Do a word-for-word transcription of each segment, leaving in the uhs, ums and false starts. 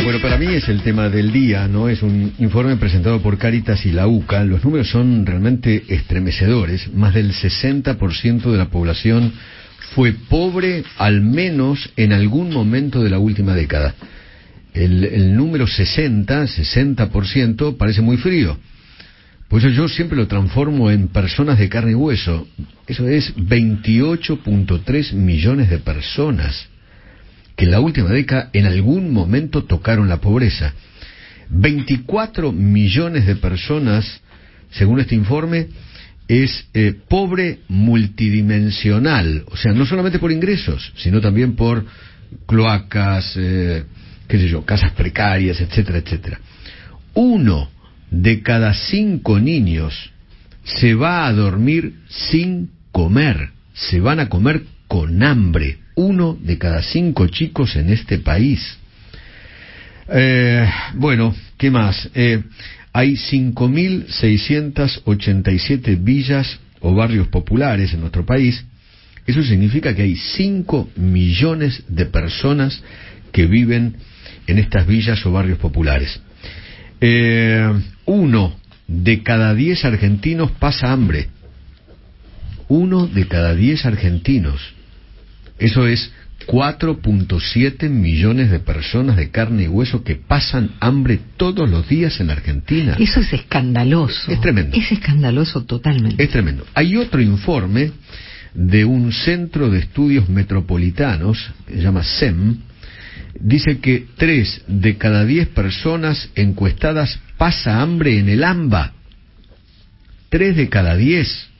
Bueno, para mí es el tema del día, ¿no? Es un informe presentado por Cáritas y la UCA. Los números son realmente estremecedores. Más del sesenta por ciento de la población fue pobre al menos en algún momento de la última década. El, el número sesenta, sesenta por ciento parece muy frío. Por eso yo siempre lo transformo en personas de carne y hueso. Eso es veintiocho punto tres millones de personas que en la última década en algún momento tocaron la pobreza. veinticuatro millones de personas, según este informe, es eh, pobre multidimensional. O sea, no solamente por ingresos, sino también por cloacas, eh, qué sé yo, casas precarias, etcétera, etcétera. Uno de cada cinco niños se va a dormir sin comer, se van a comer con hambre. Uno de cada cinco chicos en este país. Eh, bueno, ¿qué más? Eh, hay cinco mil seiscientas ochenta y siete villas o barrios populares en nuestro país. Eso significa que hay cinco millones de personas que viven en estas villas o barrios populares. Eh, uno de cada diez argentinos pasa hambre. Uno de cada diez argentinos. Eso es cuatro punto siete millones de personas de carne y hueso que pasan hambre todos los días en Argentina. Eso es escandaloso. Es tremendo. Es escandaloso totalmente. Es tremendo. Hay otro informe de un centro de estudios metropolitanos, que se llama S E M, dice que tres de cada diez personas encuestadas pasa hambre en el AMBA. Tres de cada diez.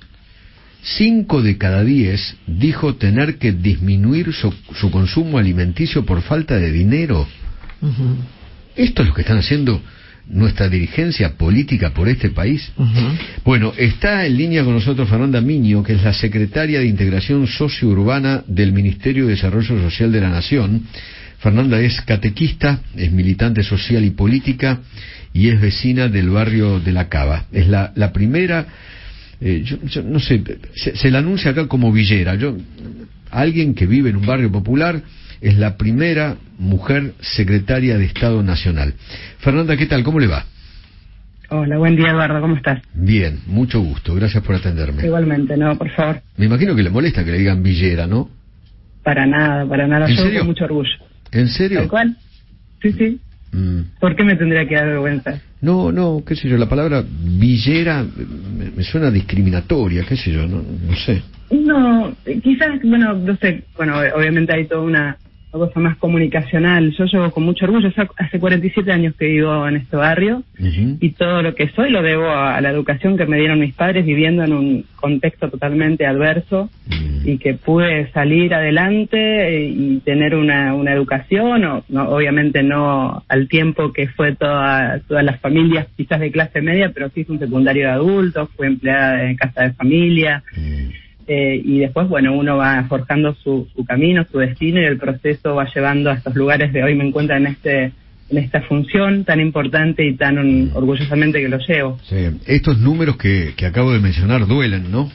Cinco de cada diez dijo tener que disminuir su, su consumo alimenticio por falta de dinero. Uh-huh. Esto es lo que están haciendo nuestra dirigencia política por este país. Uh-huh. Bueno, está en línea con nosotros Fernanda Miño, que es la secretaria de Integración Sociourbana del Ministerio de Desarrollo Social de la Nación. Fernanda es catequista, es militante social y política y es vecina del barrio de La Cava. Es la, la primera... Eh, yo, yo no sé, se, se la anuncia acá como villera. Yo, alguien que vive en un barrio popular es la primera mujer secretaria de Estado Nacional. Fernanda, ¿qué tal? ¿Cómo le va? Hola, buen día, Eduardo, ¿cómo estás? Bien, mucho gusto, gracias por atenderme. Igualmente, no, por favor. Me imagino que le molesta que le digan villera, ¿no? Para nada, para nada, ¿En yo serio? con mucho orgullo. ¿En serio? ¿Tal cual? Sí, sí. Mm. ¿Por qué me tendría que dar vergüenza? No, no, qué sé yo, la palabra villera me, me suena discriminatoria, qué sé yo, no, no sé. No, quizás, bueno, no sé, bueno, obviamente hay toda una, una cosa más comunicacional. Yo llevo con mucho orgullo, hace cuarenta y siete años que vivo en este barrio, uh-huh. y todo lo que soy lo debo a, a la educación que me dieron mis padres viviendo en un contexto totalmente adverso, uh-huh. y que pude salir adelante y tener una, una educación, o, no, obviamente no al tiempo que fue toda, todas las familias quizás de clase media, pero sí hice un secundario de adultos, fui empleada en casa de familia, uh-huh. Eh, y después, bueno, uno va forjando su, su camino, su destino, y el proceso va llevando a estos lugares de hoy me encuentro en este en esta función tan importante y tan un, orgullosamente que lo llevo. Sí. Estos números que, que acabo de mencionar duelen, ¿no?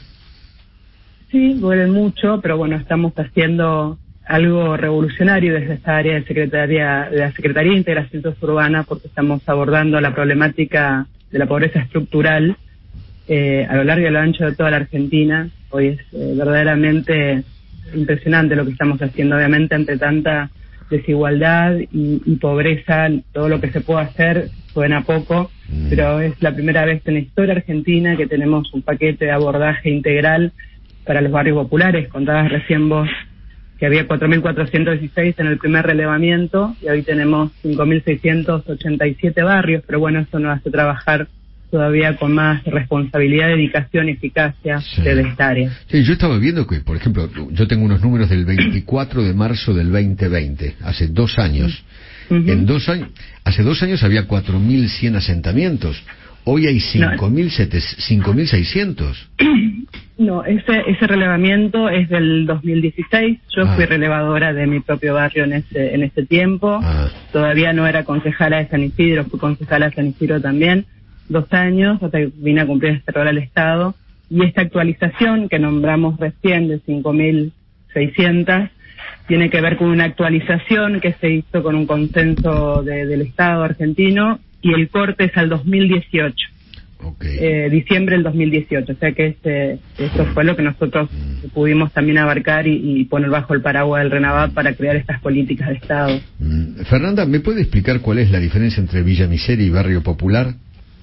Sí, duelen mucho, pero bueno, estamos haciendo algo revolucionario desde esta área de secretaría de la Secretaría de Integración Sociourbana, porque estamos abordando la problemática de la pobreza estructural eh, a lo largo y a lo ancho de toda la Argentina. Hoy es eh, verdaderamente impresionante lo que estamos haciendo, obviamente ante tanta desigualdad y, y pobreza, todo lo que se puede hacer suena poco, mm. pero es la primera vez en la historia argentina que tenemos un paquete de abordaje integral para los barrios populares. Contabas recién vos que había cuatro mil cuatrocientos dieciséis en el primer relevamiento y hoy tenemos cinco mil seiscientos ochenta y siete barrios, pero bueno, eso nos hace trabajar todavía con más responsabilidad, dedicación y eficacia sí. de esta área. Sí, yo estaba viendo que, por ejemplo, yo tengo unos números del veinticuatro de marzo del veinte veinte, hace dos años. Uh-huh. En dos años, hace dos años había cuatro mil cien asentamientos. Hoy hay cinco mil seiscientos. No, ese ese relevamiento es del dos mil dieciséis. Yo ah. fui relevadora de mi propio barrio en ese en ese tiempo. Ah. Todavía no era concejala de San Isidro, fui concejala de San Isidro también. Dos años hasta que vine a cumplir este rol al Estado, y esta actualización que nombramos recién de cinco mil seiscientos tiene que ver con una actualización que se hizo con un consenso de, del Estado argentino, y el corte es al dos mil dieciocho. Okay. Eh, diciembre del dos mil dieciocho, o sea que este, esto fue lo que nosotros mm. pudimos también abarcar y, y poner bajo el paraguas del RENAVAP para crear estas políticas de Estado. Mm. Fernanda, ¿me puede explicar cuál es la diferencia entre Villa Miseria y Barrio Popular?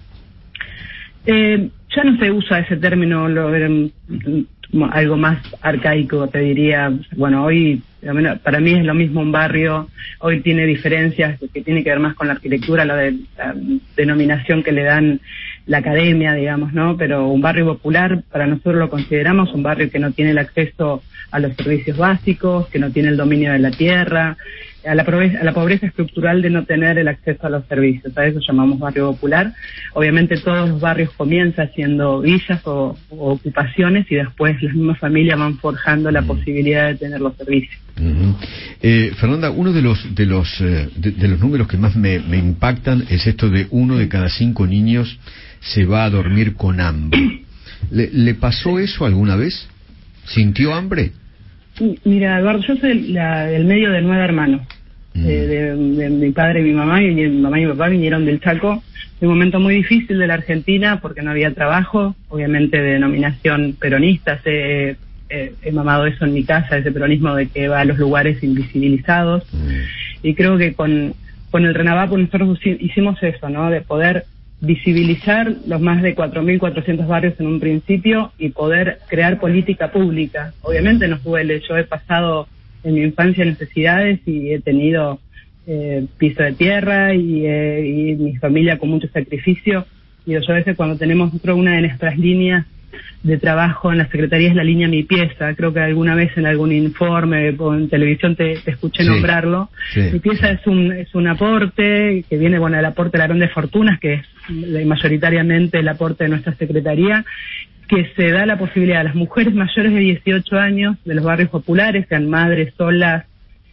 Eh, ya no se usa ese término, lo, eh, algo más arcaico, te diría. Bueno, hoy para mí es lo mismo un barrio, hoy tiene diferencias que tiene que ver más con la arquitectura, la, de, la denominación que le dan la academia, digamos, ¿no? Pero un barrio popular, para nosotros lo consideramos un barrio que no tiene el acceso a los servicios básicos, que no tiene el dominio de la tierra, a la pobreza, a la pobreza estructural de no tener el acceso a los servicios. A eso llamamos barrio popular. Obviamente todos los barrios comienzan siendo villas o, o ocupaciones, y después las mismas familias van forjando la posibilidad de tener los servicios. Uh-huh. eh, Fernanda, uno de los de los eh, de, de los números que más me, me impactan es esto de uno de cada cinco niños se va a dormir con hambre. ¿Le, le pasó eso alguna vez? ¿Sintió hambre? Mira, Eduardo, yo soy la, del medio de nueve hermanos. Mm. Eh, de, de, de mi padre y mi mamá, y mi mamá y mi papá vinieron del Chaco, de un momento muy difícil de la Argentina porque no había trabajo, obviamente de denominación peronista. Se, eh, he mamado eso en mi casa, ese peronismo de que va a los lugares invisibilizados. Mm. Y creo que con, con el RENAVAP nosotros hicimos eso, ¿no? De poder visibilizar los más de cuatro mil cuatrocientos barrios en un principio y poder crear política pública. Obviamente nos duele, yo he pasado en mi infancia necesidades y he tenido eh, piso de tierra y, eh, y mi familia con mucho sacrificio, y yo a veces cuando tenemos nosotros una de nuestras líneas de trabajo en la Secretaría es la línea Mi Pieza. Creo que alguna vez en algún informe o en televisión te, te escuché sí, nombrarlo. Sí, Mi Pieza sí. es un es un aporte que viene, bueno, el aporte de la Grandes Fortunas, que es mayoritariamente el aporte de nuestra Secretaría, que se da la posibilidad a las mujeres mayores de dieciocho años de los barrios populares, sean madres solas,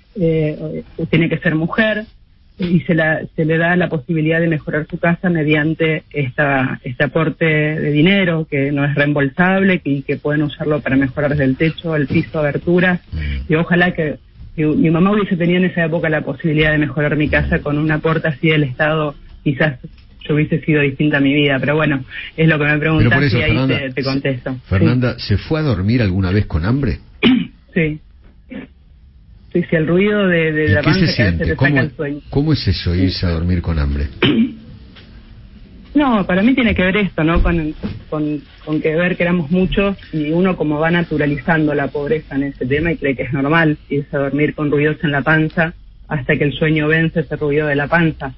eh, tiene que ser mujer, y se, la, se le da la posibilidad de mejorar su casa mediante esta, este aporte de dinero que no es reembolsable y que pueden usarlo para mejorar desde el techo, el piso, aberturas. Y ojalá que, que mi mamá hubiese tenido en esa época la posibilidad de mejorar mi casa con un aporte así del Estado, quizás yo hubiese sido distinta a mi vida, pero bueno, es lo que me preguntaste y ahí Fernanda, te, te contesto. Fernanda, sí. ¿Se fue a dormir alguna vez con hambre? Sí. Sí, sí, el ruido de, de la panza que a veces te saca el sueño. ¿Cómo es eso, irse a dormir con hambre? No, para mí tiene que ver esto, ¿no? Con, con, con que ver que éramos muchos y uno como va naturalizando la pobreza en ese tema y cree que es normal irse a dormir con ruidos en la panza hasta que el sueño vence ese ruido de la panza.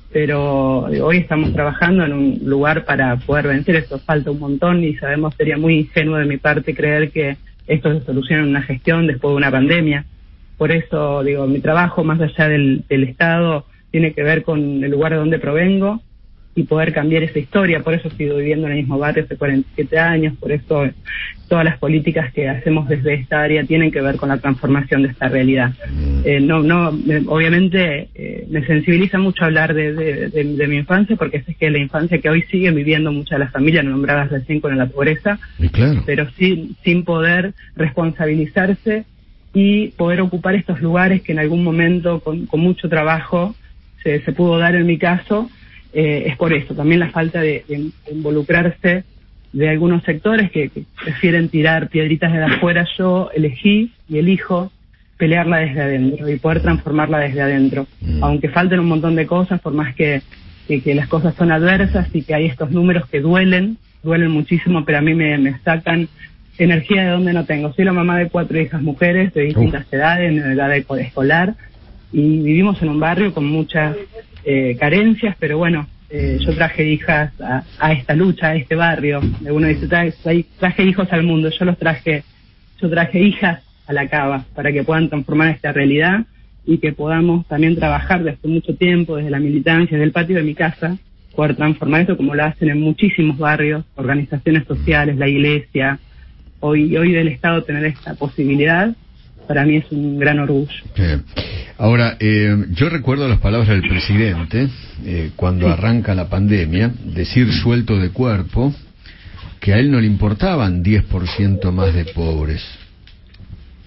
Pero digo, hoy estamos trabajando en un lugar para poder vencer esto. Falta un montón y sabemos, sería muy ingenuo de mi parte creer que esto se soluciona en una gestión después de una pandemia. Por eso, digo, mi trabajo, más allá del, del Estado, tiene que ver con el lugar de donde provengo y poder cambiar esa historia. Por eso sigo viviendo en el mismo barrio hace cuarenta y siete años, por eso todas las políticas que hacemos desde esta área tienen que ver con la transformación de esta realidad. Eh, no, no, me, obviamente eh, me sensibiliza mucho hablar de, de, de, de mi infancia, porque es que la infancia que hoy siguen viviendo muchas de las familias, nombradas recién con la pobreza, y claro, pero sí, sin poder responsabilizarse y poder ocupar estos lugares que en algún momento con, con mucho trabajo se, se pudo dar en mi caso. Eh, es por eso, también la falta de, de involucrarse de algunos sectores que, que prefieren tirar piedritas de afuera. Yo elegí y elijo pelearla desde adentro y poder transformarla desde adentro, mm. aunque falten un montón de cosas, por más que, que, que las cosas son adversas y que hay estos números que duelen, duelen muchísimo, pero a mí me, me sacan energía de donde no tengo. Soy la mamá de cuatro hijas mujeres de distintas uh. edades, en edad escolar, y vivimos en un barrio con muchas eh, carencias, pero bueno, eh, yo traje hijas a, a esta lucha, a este barrio. Uno dice, traje, traje hijos al mundo, yo los traje, yo traje hijas a la cava para que puedan transformar esta realidad y que podamos también trabajar desde mucho tiempo, desde la militancia, desde el patio de mi casa, poder transformar esto como lo hacen en muchísimos barrios, organizaciones sociales, la iglesia. Hoy, hoy del Estado tener esta posibilidad, para mí es un gran orgullo. Eh, ahora, eh, yo recuerdo las palabras del presidente, eh, cuando sí. arranca la pandemia, decir suelto de cuerpo, que a él no le importaban diez por ciento más de pobres.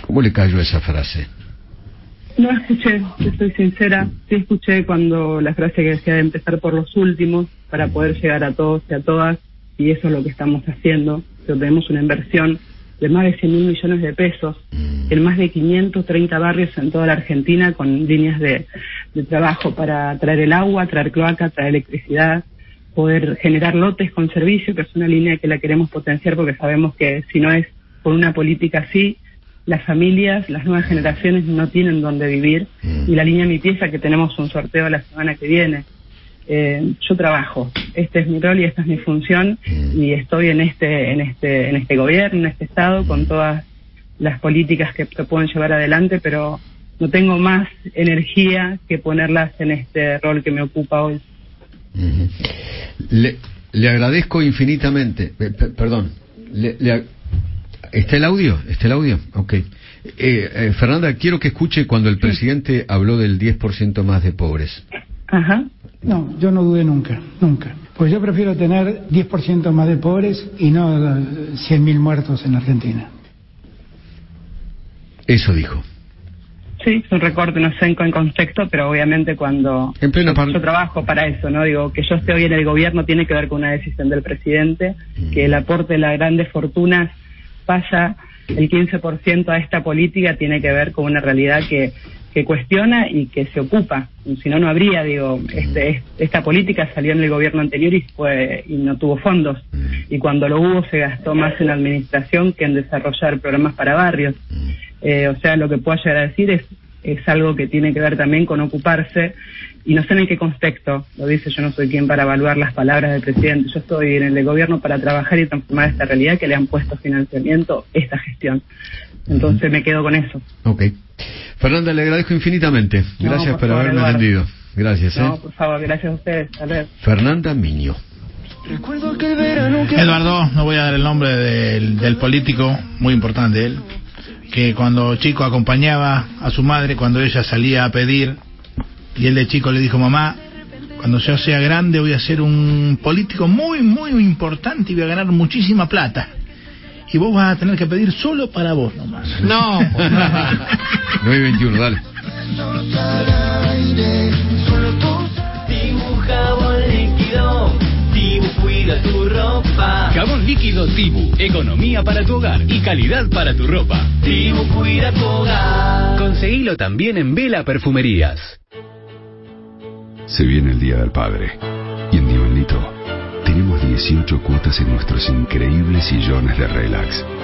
¿Cómo le cayó esa frase? No escuché, si soy sincera, sí escuché cuando la frase que decía de empezar por los últimos para poder llegar a todos y a todas, y eso es lo que estamos haciendo. Pero tenemos una inversión de más de cien mil millones de pesos en más de quinientos treinta barrios en toda la Argentina, con líneas de, de trabajo para traer el agua, traer cloaca, traer electricidad, poder generar lotes con servicio, que es una línea que la queremos potenciar porque sabemos que si no es por una política así, las familias, las nuevas generaciones no tienen dónde vivir. Y la línea Mi Pieza, que tenemos un sorteo la semana que viene. Eh, yo trabajo, este es mi rol y esta es mi función, y estoy en este, en este, en este gobierno, en este estado, con todas las políticas que se pueden llevar adelante, pero no tengo más energía que ponerlas en este rol que me ocupa hoy. Uh-huh. Le, le agradezco infinitamente. P- p- perdón. Le, le, ¿Está el audio? ¿Está el audio? Ok. Eh, eh, Fernanda, quiero que escuche cuando el presidente habló del diez por ciento más de pobres. Ajá. No, yo no dudé nunca, nunca. Pues yo prefiero tener diez por ciento más de pobres y no cien mil muertos en Argentina. Eso dijo. Sí, es un recorte, no sé en qué contexto, pero obviamente cuando en plena par- yo trabajo para eso, ¿no? Digo, que yo esté hoy en el gobierno tiene que ver con una decisión del presidente, mm. que el aporte de las grandes fortunas pasa el quince por ciento a esta política, tiene que ver con una realidad que, que cuestiona y que se ocupa. Si no, no habría, digo, este, esta política salió en el gobierno anterior y fue y no tuvo fondos. Y cuando lo hubo se gastó más en administración que en desarrollar programas para barrios. Eh, o sea, lo que puedo llegar a decir es, es algo que tiene que ver también con ocuparse, y no sé en qué contexto lo dice, yo no soy quien para evaluar las palabras del presidente, yo estoy en el gobierno para trabajar y transformar esta realidad que le han puesto financiamiento esta gestión. Entonces uh-huh. me quedo con eso. Ok. Fernanda, le agradezco infinitamente. Gracias no, por, por favor, haberme Eduardo. atendido. Gracias. No, ¿eh? por favor, gracias a ustedes. A ver. Fernanda Miño. Eduardo, no voy a dar el nombre del, del político, muy importante él, que cuando chico acompañaba a su madre cuando ella salía a pedir, y él de chico le dijo: mamá, cuando yo sea grande voy a ser un político muy, muy importante y voy a ganar muchísima plata. Y vos vas a tener que pedir solo para vos nomás. No. nueve y veintiuno, dale. Tibu jabón líquido, Tibu cuida tu ropa. Jabón líquido Tibu, economía para tu hogar y calidad para tu ropa. Tibu cuida tu hogar. Conseguilo también en Vela Perfumerías. Se viene el Día del Padre y en Divanlito tenemos dieciocho cuotas en nuestros increíbles sillones de relax.